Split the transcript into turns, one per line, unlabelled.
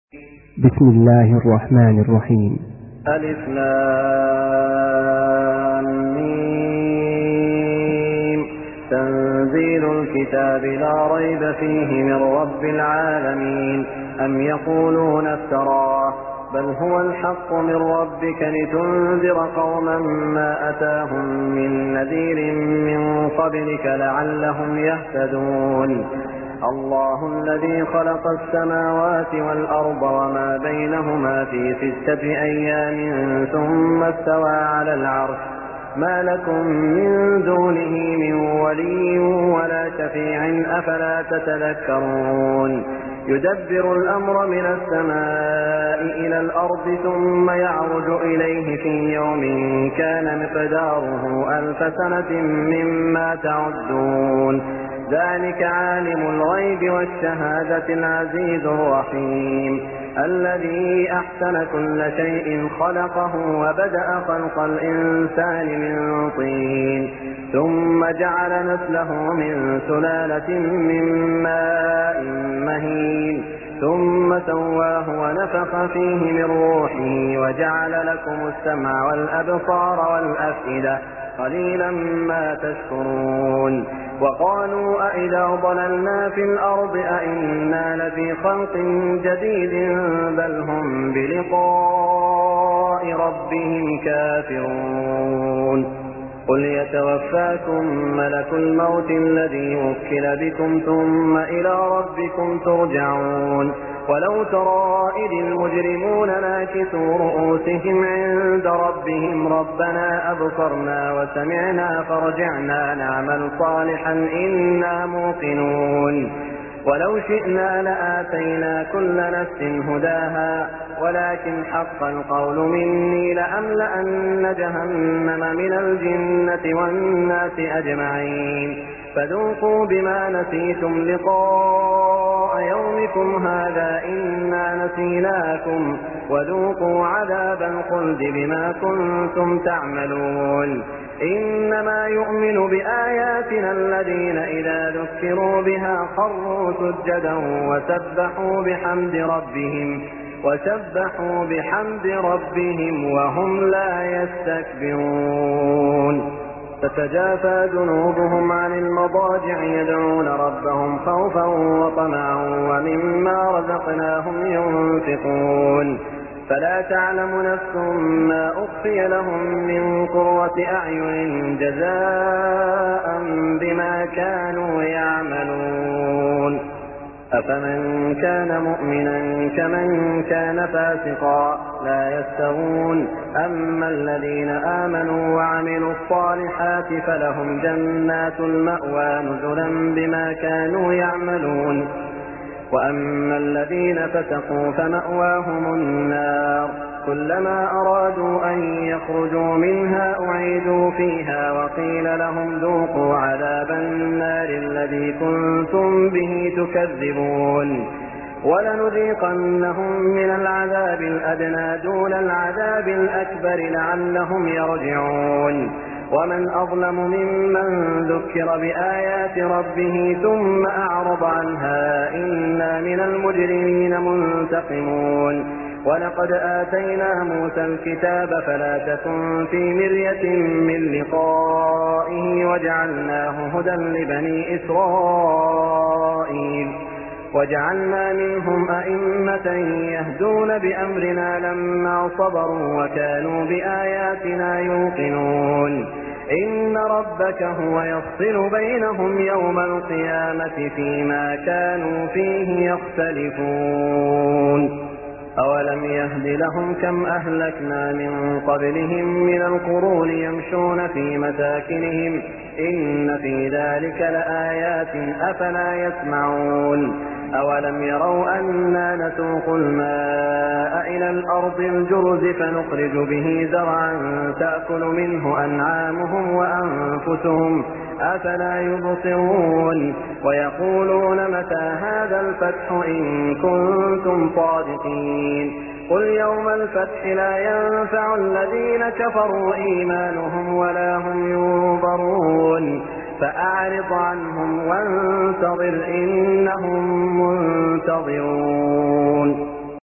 بسم الله الرحمن الرحيم.
ألف لام ميم. تنزيل الكتاب لا ريب فيه من رب العالمين. أم يقولون افتراه بل هو الحق من ربك لتنذر قوما ما أتاهم من نذير من قبلك لعلهم يهتدون. الله الذي خلق السماوات والأرض وما بينهما في 6 أيام ثم استوى على العرش ما لكم من دونه من ولي ولا شفيع أفلا تتذكرون. يدبر الأمر من السماء إلى الأرض ثم يعرج إليه في يوم كان مقداره 1000 سنة مما تعدون. ذلك عالم الغيب والشهادة العزيز الرحيم الذي أحسن كل شيء خلقه وبدأ خلق الإنسان من طين ثم جعل نسله من سلالة من ماء مهين ثم سواه ونفخ فيه من روحه وجعل لكم السمع والأبصار والأفئدة قليلا ما تشكرون. وقالوا أئذا ضللنا في الأرض أئنا لفي خلق جديد بل هم بلقاء ربهم كافرون. قل يتوفاكم ملك الموت الذي وكل بكم ثم إلى ربكم ترجعون. ولو ترى إذ المجرمون ناكسوا رؤوسهم عند ربهم ربنا أبصرنا وسمعنا فارجعنا نعمل صالحا إنا موقنون. ولو شئنا لآتينا كل نفس هداها ولكن حق القول مني لأملأن جهنم من الجنة والناس أجمعين. فذوقوا بما نسيتم لقاء يومكم هذا إنا نسيناكم وذوقوا عذاب الخلد بما كنتم تعملون. إنما يؤمن بآياتنا الذين إذا ذكروا بها خروا سجدا وسبحوا بحمد ربهم وهم لا يستكبرون. تتجافى جنوبهم عن المضاجع يدعون ربهم خوفا وطمعا ومما رزقناهم ينفقون. فلا تعلم نفس ما أخفي لهم من قرة أعين جزاء بما كانوا يعملون. أفمن كان مؤمنا كمن كان فاسقا لا يستوون. أما الذين آمنوا وعملوا الصالحات فلهم جنات المأوى نزلا بما كانوا يعملون. وأما الذين فسقوا فمأواهم النار كلما أرادوا أن يخرجوا منها أعيدوا فيها وقيل لهم ذوقوا عذاب النار الذي كنتم به تكذبون. ولنذيقنهم من العذاب الأدنى دون العذاب الأكبر لعلهم يرجعون. ومن أظلم ممن ذكر بآيات ربه ثم أعرض عنها إنا من المجرمين منتقمون. ولقد آتينا موسى الكتاب فلا تكن في مرية من لقائه وجعلناه هدى لبني إسرائيل. وجعلنا منهم أئمة يهدون بأمرنا لما صبروا وكانوا بآياتنا يوقنون. إن ربك هو يفصل بينهم يوم القيامة فيما كانوا فيه يختلفون. أولم يهد لهم كم أهلكنا من قبلهم من القرون يمشون في مساكنهم إن في ذلك لآيات أفلا يسمعون. أولم يروا أنا نسوق الماء إلى الأرض الجرز فنخرج به زرعا تأكل منه أنعامهم وأنفسهم أفلا يبصرون. ويقولون متى هذا الفتح إن كنتم صادقين. قل يوم الفتح لا ينفع الذين كفروا إيمانهم ولا هم ينظرون. فأعرض عنهم وانتظر إنهم منتظرون.